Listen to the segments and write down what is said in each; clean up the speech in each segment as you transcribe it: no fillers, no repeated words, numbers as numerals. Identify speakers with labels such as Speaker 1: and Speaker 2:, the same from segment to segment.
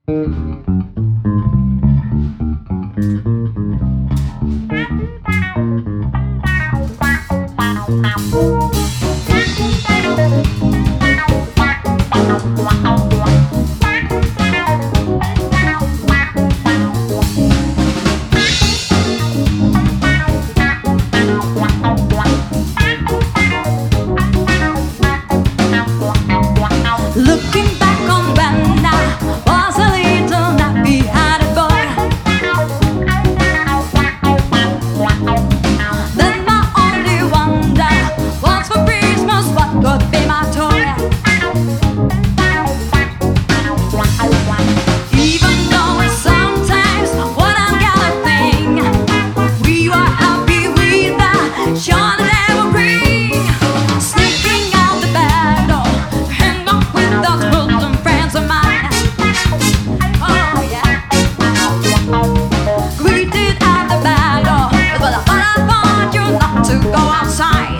Speaker 1: Looking back on when I was a little nappy-headed boy, then my only wonder was for Christmas what could be my toy. Even though sometimes what I'm gonna think, we were happy with the shot that ever bring, sneaking out the back door, hang up with those Muslim friends of mine. Oh yeah, greeted at the back door, but I want you not to go outside.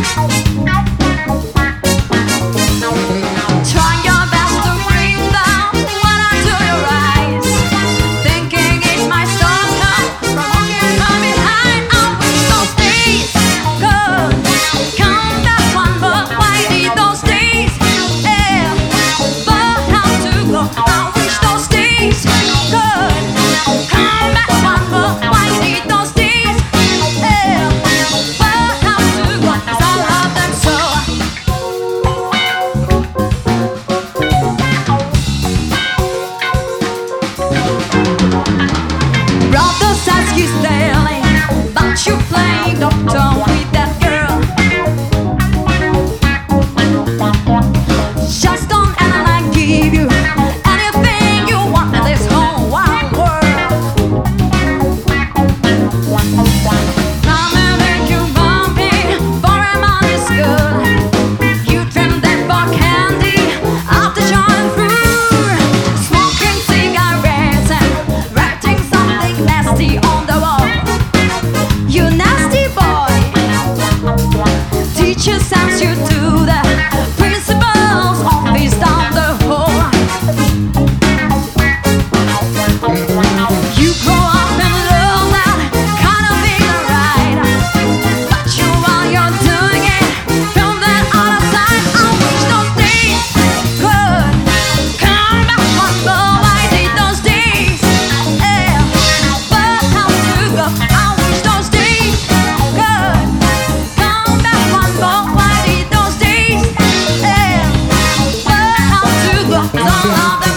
Speaker 1: Try your best to bring down what I do your eyes, thinking it might stop her from walking from behind. I wish those days could come back one, but why did those days ever have to go? I wish those days could come back one, but why did those days ever have to go? 'Cause I love them so. Brothers ask you stealing, but you playing doctor with that girl. Just don't and I give you anything you want in this whole wide world. Come and make you bumpy for a money's good. You trim that for candy after showing through, smoking cigarettes and writing something nasty on the wall. You nasty boy. Teacher sends you to the principal's office down the hall. You grow up and learn that kind of thing right, but while you're doing it from that other side, I wish those days could come back one, but why did those days ever have to go? I wish those days could come back one, but why did those days ever have to go? 'Cause I love them.